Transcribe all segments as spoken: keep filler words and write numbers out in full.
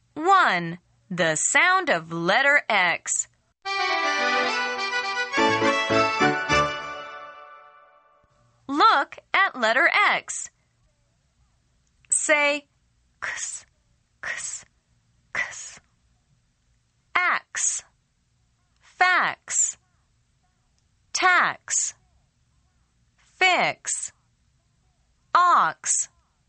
one. The sound of letter X. Look at letter X. Say X, X, X. Ax, fax, tax, fix, ox,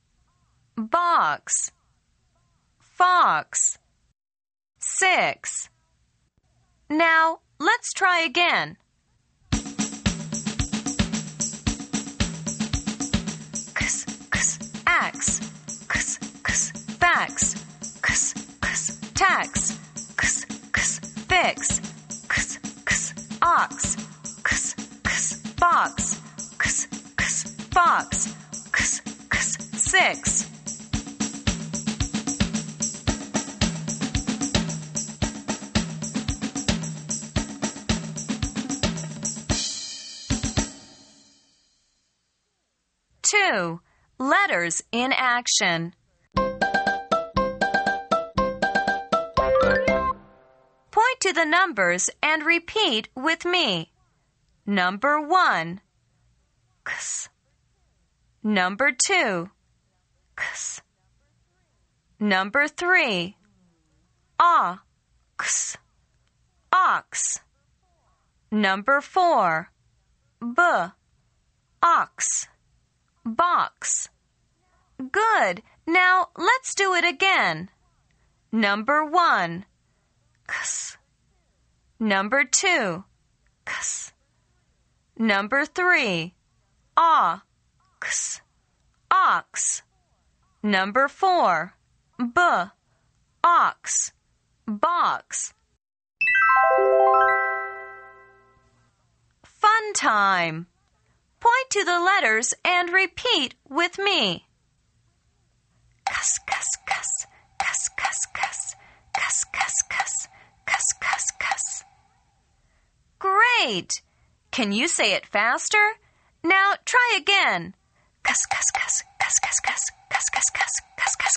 box, fox, six. Now, let's try again. X, X, ax, X, X, fax, X, X, tax, X, X, fix, X, X, ox, X, X, box, X, X, fox, X, X, six. Two. Letters in action. Point to the numbers and repeat with me. Number one, X. Number two, X. Number three, ox, ox. Number four, b, ox, box. Good. Now let's do it again. Number one, X. Number two, X. Number three, ox, ox. Number four, b, ox, box. Fun time. Point to the letters and repeat with me. Cuss, cuss, cuss, cuss, cuss, cuss, cuss, cuss, cuss, cuss, cuss, cuss. Great! Can you say it faster? Now try again. Cuss, cuss, cuss, cuss, cuss, cuss, cuss, cuss, cuss, cuss, cuss.